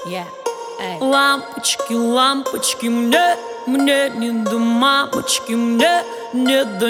Лампочки, лампочки, мне не до мамочки, мне не до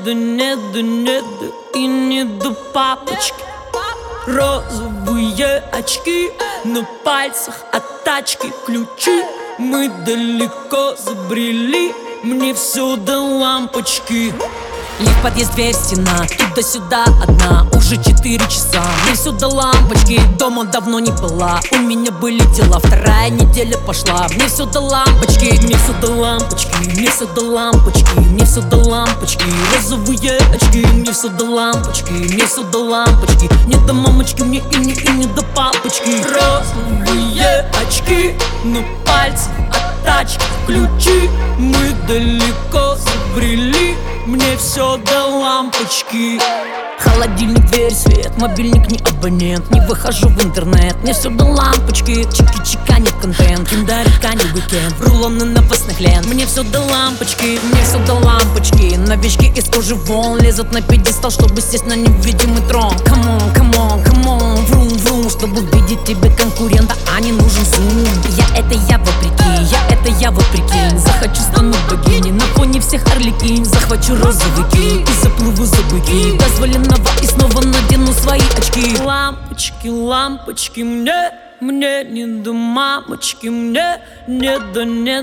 и не до папочки. Розовые очки, на пальцах от тачки ключи. Мы далеко забрели, мне все до лампочки. Лифт, подъезд, дверь, стена, туда-сюда одна. Уже 4 часа, мне все до лампочки. Дома давно не была, у меня были дела. Вторая неделя пошла, мне все до лампочки. Мне все до лампочки, мне все до лампочки, мне все до лампочки. Розовые очки, мне все до лампочки, мне все до лампочки. Не до мамочки, мне и не до папочки. Розовые очки, на пальцах от тачки ключи. Мы далеко забрели, мне все до лампочки. Холодильник, дверь, свет, мобильник не абонент. Не выхожу в интернет, мне все до лампочки. Чики-чика, нет контент, киндарика не уикенд. Рулоны новостных лент, мне все до лампочки. Мне все до лампочки. Новички из кожи вон лезут на пьедестал, чтобы сесть на невидимый трон. Камон, камон, камон, врум, врум. Чтобы видеть тебе конкурента, а не нужен зум. Я вопреки. Захочу, стану богиней, на фоне всех орликинь. Захвачу розовый киль и заплыву за быки. Дозволенного и снова надену свои очки. Лампочки, лампочки, мне не до мамочки, мне не до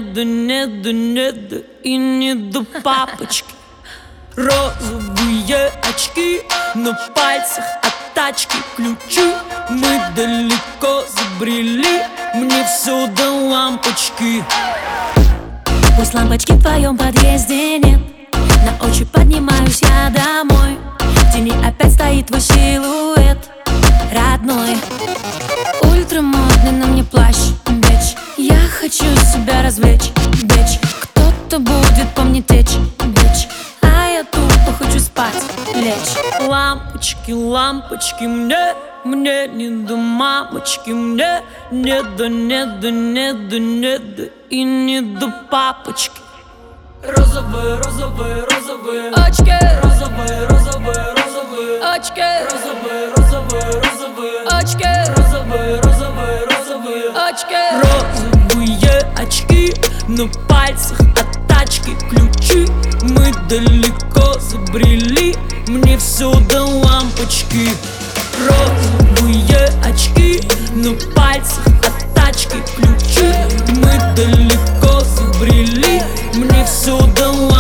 и не до папочки. Розовые очки, на пальцах от тачки ключи. Мы далеко забрели, мне все до лампочки. Пусть лампочки в твоем подъезде нет, на ощупь поднимаюсь я домой. В тени опять стоит твой силуэт родной. Ультрамодный на мне плащ, бич. Я хочу себя развлечь, бич. Кто-то будет по мне течь, бич. А я тупо хочу спать, лечь. Лампочки, лампочки, мне не до мамочки, мне не до и не до папочки. Розовые, розовые, розовые очки, розовые, розовые, розовые очки, розовые, розовые, розовые очки, розовые, розовые, розовые очки. Розовые очки, на пальцах от тачки ключи. Мы далеко забрели, мне все до лампочки. Розовые очки, на пальцах от тачки ключи. Мы далеко забрели, мне все до лампочки.